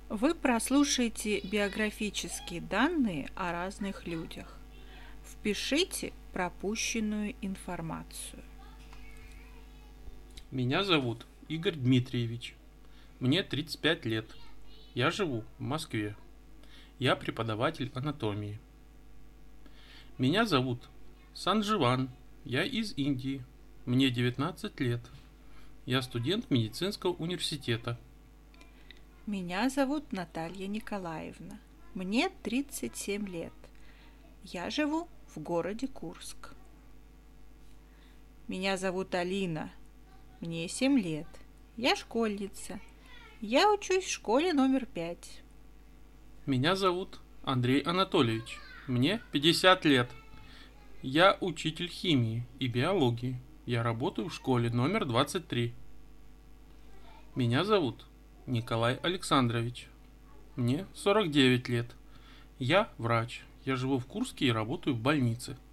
Вы прослушаете биографические данные о разных людях. Впишите пропущенную информацию. Меня зовут Игорь Дмитриевич. Мне 35 лет. Я живу в Москве. Я преподаватель анатомии. Меня зовут Сандживан. Я из Индии. Мне 19 лет. Я студент медицинского университета. Меня зовут Наталья Николаевна. Мне 37 лет. Я живу в городе Курск. Меня зовут Алина. Мне 7 лет. Я школьница. Я учусь в школе номер 5. Меня зовут Андрей Анатольевич. Мне 50 лет. Я учитель химии и биологии. Я работаю в школе номер 23. Меня зовут Николай Александрович. Мне 49 лет. Я врач. Я живу в Курске и работаю в больнице.